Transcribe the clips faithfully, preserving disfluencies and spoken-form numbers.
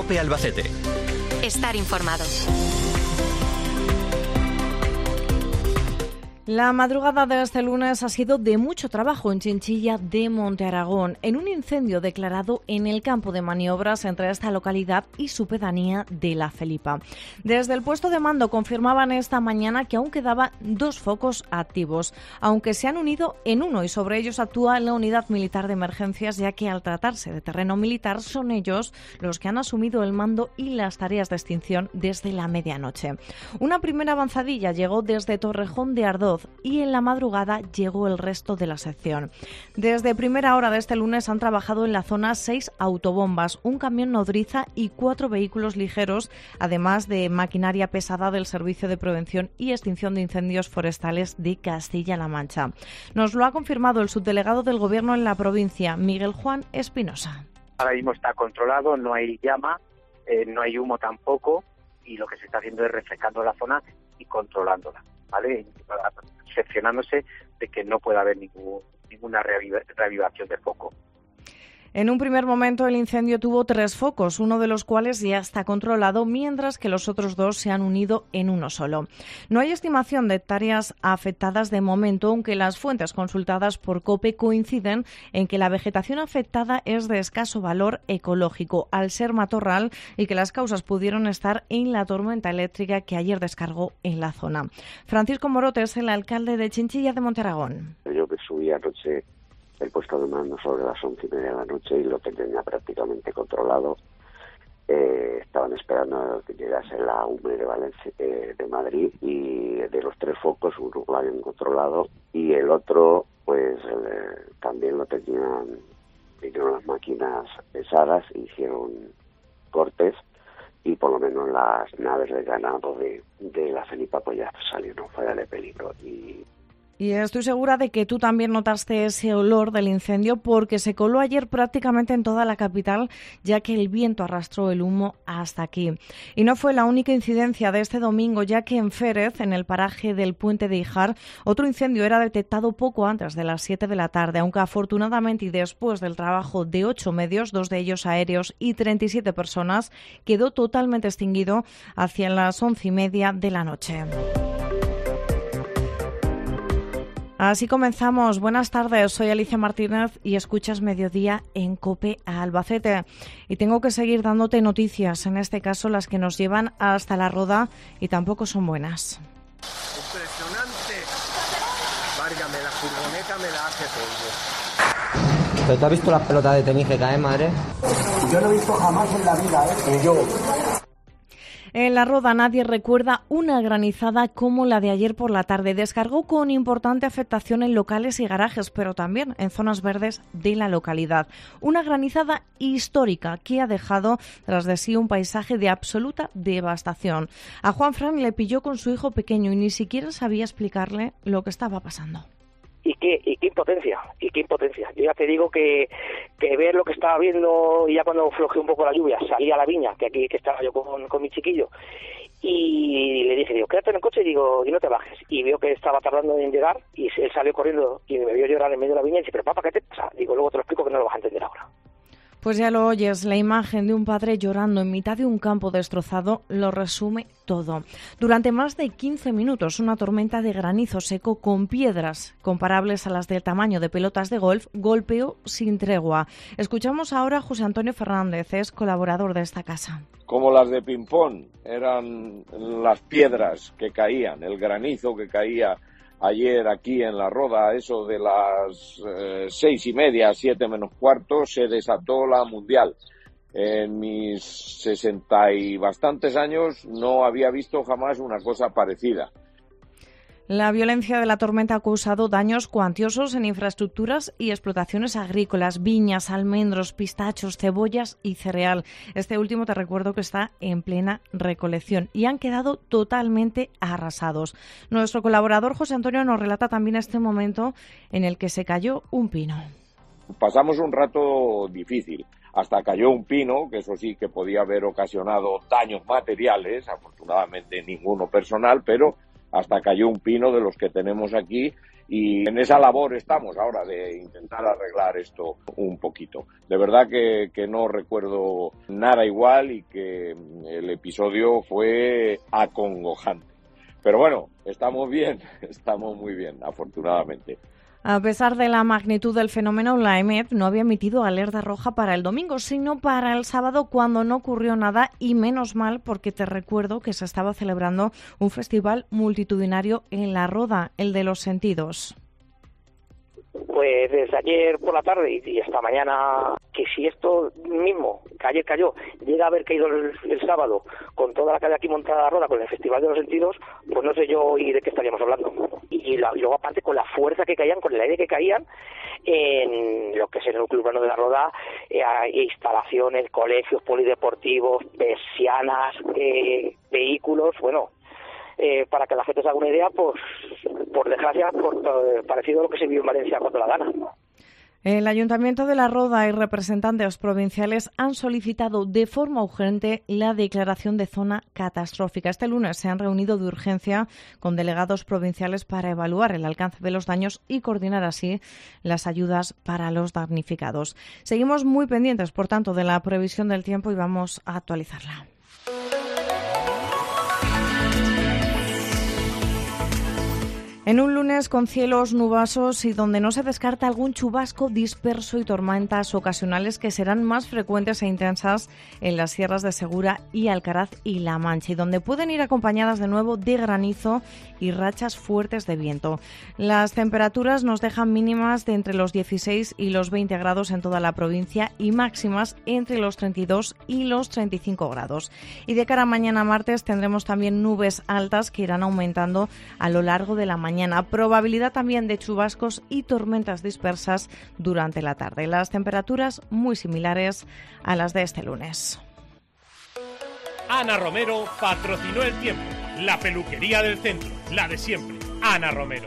COPE Albacete. Estar informado. La madrugada de este lunes ha sido de mucho trabajo en Chinchilla de Monte Aragón, en un incendio declarado en el campo de maniobras entre esta localidad y su pedanía de La Felipa. Desde el puesto de mando confirmaban esta mañana que aún quedaban dos focos activos, aunque se han unido en uno y sobre ellos actúa la Unidad Militar de Emergencias, ya que al tratarse de terreno militar son ellos los que han asumido el mando y las tareas de extinción desde la medianoche. Una primera avanzadilla llegó desde Torrejón de Ardoz y en la madrugada llegó el resto de la sección. Desde primera hora de este lunes han trabajado en la zona seis autobombas, un camión nodriza y cuatro vehículos ligeros, además de maquinaria pesada del Servicio de Prevención y Extinción de Incendios Forestales de Castilla-La Mancha. Nos lo ha confirmado el subdelegado del Gobierno en la provincia, Miguel Juan Espinosa. Ahora mismo está controlado, no hay llama, eh, no hay humo tampoco, y lo que se está haciendo es refrescando la zona y controlándola, ¿vale? Excepcionándose de que no pueda haber ningún, ninguna reaviva, reavivación del foco. En un primer momento el incendio tuvo tres focos, uno de los cuales ya está controlado, mientras que los otros dos se han unido en uno solo. No hay estimación de hectáreas afectadas de momento, aunque las fuentes consultadas por COPE coinciden en que la vegetación afectada es de escaso valor ecológico, al ser matorral, y que las causas pudieron estar en la tormenta eléctrica que ayer descargó en la zona. Francisco Morote es el alcalde de Chinchilla de Monte Aragón. Yo que subí anoche el puesto de mando sobre las once y media de la noche y lo tenía prácticamente controlado. Eh, estaban esperando que llegase la U M E de Valencia, eh, de Madrid, y de los tres focos uno lo habían controlado y el otro pues eh, también lo tenían, vinieron las máquinas pesadas, hicieron cortes y por lo menos las naves de ganado de, de La Felipa pues ya salieron fuera de peligro. Y Y estoy segura de que tú también notaste ese olor del incendio, porque se coló ayer prácticamente en toda la capital, ya que el viento arrastró el humo hasta aquí. Y no fue la única incidencia de este domingo, ya que en Férez, en el paraje del Puente de Híjar, otro incendio era detectado poco antes de las siete de la tarde, aunque afortunadamente y después del trabajo de ocho medios, dos de ellos aéreos y treinta y siete personas, quedó totalmente extinguido hacia las once y media de la noche. Así comenzamos. Buenas tardes, soy Alicia Martínez y escuchas Mediodía en COPE Albacete. Y tengo que seguir dándote noticias, en este caso las que nos llevan hasta La Roda, y tampoco son buenas. Impresionante. Válgame, la furgoneta me la hace polvo. ¿Pero tú has visto las pelotas de tenis que caen, madre? Yo no he visto jamás en la vida, ¿eh? Y yo... En La Roda nadie recuerda una granizada como la de ayer por la tarde. Descargó con importante afectación en locales y garajes, pero también en zonas verdes de la localidad. Una granizada histórica que ha dejado tras de sí un paisaje de absoluta devastación. A Juan Fran le pilló con su hijo pequeño y ni siquiera sabía explicarle lo que estaba pasando. Y qué, y qué impotencia, y qué impotencia. Yo ya te digo que, que ver lo que estaba viendo, y ya cuando flojeó un poco la lluvia, salí a la viña, que aquí que estaba yo con, con mi chiquillo, y le dije, digo, quédate en el coche y digo, y no te bajes. Y veo que estaba tardando en llegar, y él salió corriendo y me vio llorar en medio de la viña y dice, pero papá, ¿qué te pasa? Digo, luego te lo explico que no lo vas a entender ahora. Pues ya lo oyes, la imagen de un padre llorando en mitad de un campo destrozado lo resume todo. Durante más de quince minutos, una tormenta de granizo seco con piedras comparables a las del tamaño de pelotas de golf golpeó sin tregua. Escuchamos ahora a José Antonio Fernández, es colaborador de esta casa. Como las de ping-pong, eran las piedras que caían, el granizo que caía ayer aquí en La Roda, eso de las eh, seis y media, siete menos cuarto, se desató la mundial. En mis sesenta y bastantes años no había visto jamás una cosa parecida. La violencia de la tormenta ha causado daños cuantiosos en infraestructuras y explotaciones agrícolas, viñas, almendros, pistachos, cebollas y cereal. Este último te recuerdo que está en plena recolección y han quedado totalmente arrasados. Nuestro colaborador José Antonio nos relata también este momento en el que se cayó un pino. Pasamos un rato difícil. Hasta cayó un pino, que eso sí que podía haber ocasionado daños materiales, afortunadamente ninguno personal, pero hasta cayó un pino de los que tenemos aquí y en esa labor estamos ahora de intentar arreglar esto un poquito. De verdad que, que no recuerdo nada igual y que el episodio fue acongojante. Pero bueno, estamos bien, estamos muy bien, afortunadamente. A pesar de la magnitud del fenómeno, la E M E D no había emitido alerta roja para el domingo, sino para el sábado, cuando no ocurrió nada, y menos mal, porque te recuerdo que se estaba celebrando un festival multitudinario en La Roda, el de los Sentidos. Pues desde ayer por la tarde y hasta mañana, que si esto mismo, que ayer cayó, llega a haber caído el, el sábado con toda la calle aquí montada a la Roda, con el Festival de los Sentidos, pues no sé yo y de qué estaríamos hablando. Y, y, la, y luego aparte con la fuerza que caían, con el aire que caían, en lo que es el núcleo urbano de la Roda, eh, hay instalaciones, colegios, polideportivos, persianas, eh, vehículos, bueno... Eh, para que la gente se haga una idea, pues por desgracia, por, eh, parecido a lo que se vivió en Valencia cuando la gana. El Ayuntamiento de La Roda y representantes provinciales han solicitado de forma urgente la declaración de zona catastrófica. Este lunes se han reunido de urgencia con delegados provinciales para evaluar el alcance de los daños y coordinar así las ayudas para los damnificados. Seguimos muy pendientes, por tanto, de la previsión del tiempo y vamos a actualizarla. En un lunes con cielos nubosos y donde no se descarta algún chubasco disperso y tormentas ocasionales que serán más frecuentes e intensas en las sierras de Segura y Alcaraz y La Mancha, y donde pueden ir acompañadas de nuevo de granizo y rachas fuertes de viento. Las temperaturas nos dejan mínimas de entre los dieciséis y los veinte grados en toda la provincia y máximas entre los treinta y dos y los treinta y cinco grados. Y de cara a mañana martes tendremos también nubes altas que irán aumentando a lo largo de la mañana. Mañana, probabilidad también de chubascos y tormentas dispersas durante la tarde. Las temperaturas muy similares a las de este lunes. Ana Romero patrocinó el tiempo. La peluquería del centro, la de siempre. Ana Romero.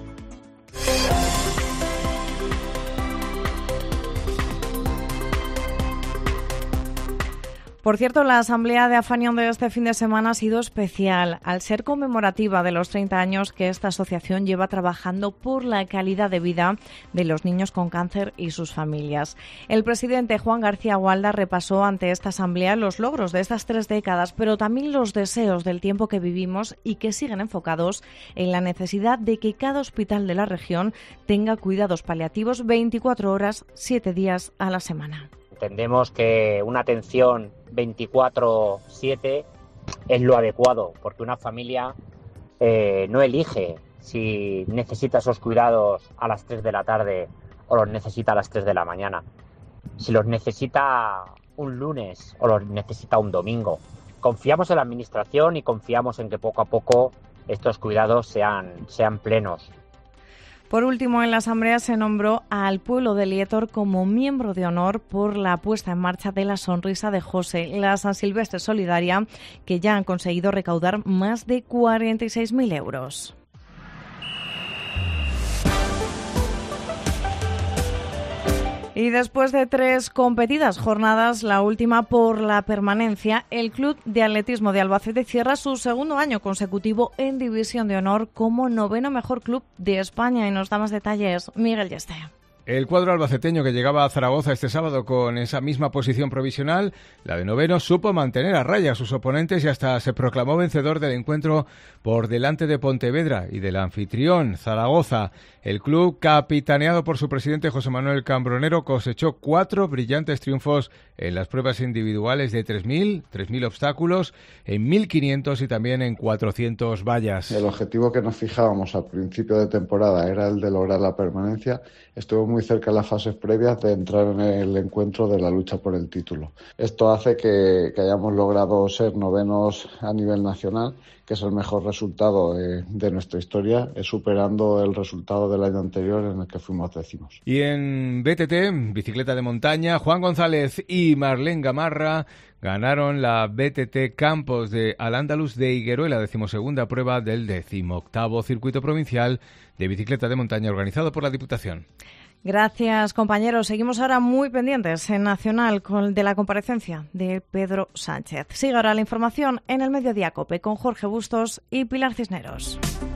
Por cierto, la asamblea de Afanion de este fin de semana ha sido especial, al ser conmemorativa de los treinta años que esta asociación lleva trabajando por la calidad de vida de los niños con cáncer y sus familias. El presidente Juan García Gualda repasó ante esta asamblea los logros de estas tres décadas, pero también los deseos del tiempo que vivimos y que siguen enfocados en la necesidad de que cada hospital de la región tenga cuidados paliativos veinticuatro horas, siete días a la semana. Entendemos que una atención veinticuatro siete es lo adecuado, porque una familia eh, no elige si necesita esos cuidados a las tres de la tarde o los necesita a las tres de la mañana. Si los necesita un lunes o los necesita un domingo. Confiamos en la Administración y confiamos en que poco a poco estos cuidados sean, sean plenos. Por último, en la asamblea se nombró al pueblo de Lietor como miembro de honor por la puesta en marcha de la Sonrisa de José, la San Silvestre Solidaria, que ya han conseguido recaudar más de cuarenta y seis mil euros. Y después de tres competidas jornadas, la última por la permanencia, el Club de Atletismo de Albacete cierra su segundo año consecutivo en División de Honor como noveno mejor club de España. Y nos da más detalles Miguel Yeste. El cuadro albaceteño, que llegaba a Zaragoza este sábado con esa misma posición provisional, la de noveno, supo mantener a raya a sus oponentes y hasta se proclamó vencedor del encuentro por delante de Pontevedra y del anfitrión Zaragoza. El club, capitaneado por su presidente José Manuel Cambronero, cosechó cuatro brillantes triunfos en las pruebas individuales de tres mil, tres mil obstáculos, en mil quinientos y también en cuatrocientos vallas. El objetivo que nos fijábamos al principio de temporada era el de lograr la permanencia. Estuvo muy cerca en las fases previas de entrar en el encuentro de la lucha por el título. Esto hace que, que hayamos logrado ser novenos a nivel nacional, que es el mejor resultado de, de nuestra historia, eh, superando el resultado del año anterior en el que fuimos décimos. Y en B T T, bicicleta de montaña, Juan González y Marlene Gamarra ganaron la B T T Campos de Al-Ándalus de Higueruela, decimosegunda prueba del decimoctavo circuito provincial de bicicleta de montaña organizado por la Diputación. Gracias, compañeros. Seguimos ahora muy pendientes en Nacional con, de la comparecencia de Pedro Sánchez. Sigue ahora la información en el Mediodía COPE con Jorge Bustos y Pilar Cisneros.